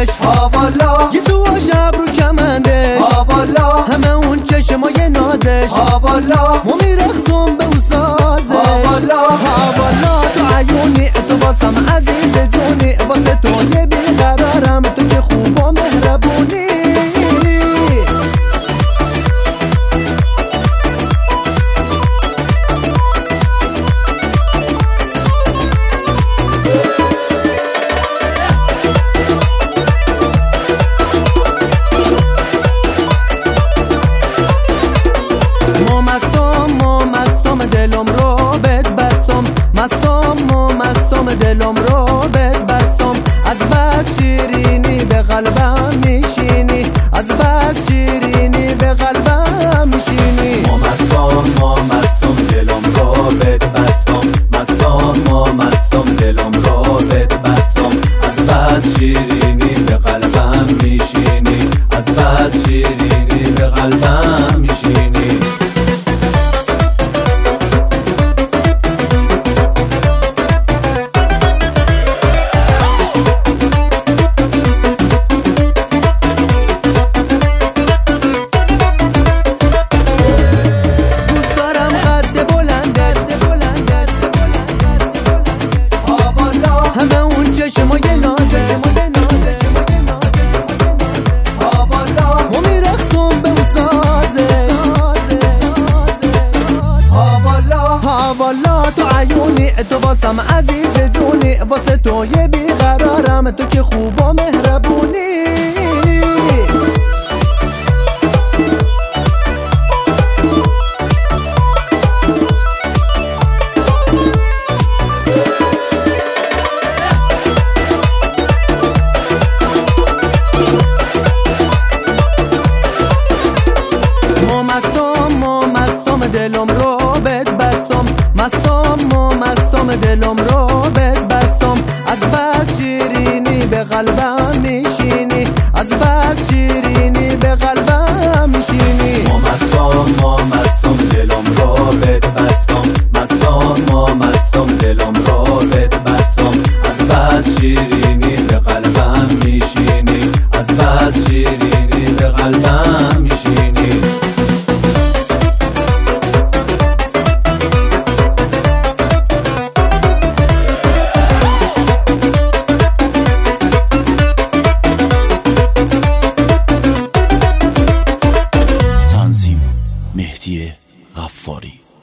نازش ها والا گیسو و شب رو کمندش ها والا همه اون چشمای نازش ها والا ما میرقصم به او سازش ها والا ها والا تو عیونی تو باسم عزیز جونی واسه تو یه بیقرارم تو که خوب و مهربونی دلم رو بد بستم مستم دلم رو بد بستم از بس شیرینی به قلبم میشینی از بس شیرینی به قلبم میشینی مستم دلم رو بد بستم مستم دلم رو بد بستم از بس شیرینی به قلبم میشینی از بس شیرینی به قلبم میشینی چشمای نازش ما میرقصم به او سازش ها والا تو عیونی تو باسم عزیز جونی واسه تو یه بیقرارم تو که خوب و مهربونی مستم دلم رو بد بستم مستم دلم رو بد بستم از بس شیرینی به قلبم میشینی از بس شیرینی به قلبم میشینی مستم دلم رو بد بستم مستم دلم رو بد بستم از بس شیرینی به قلبم میشینی از بس شیرینی به قلبم میشینی مهدی غفاری.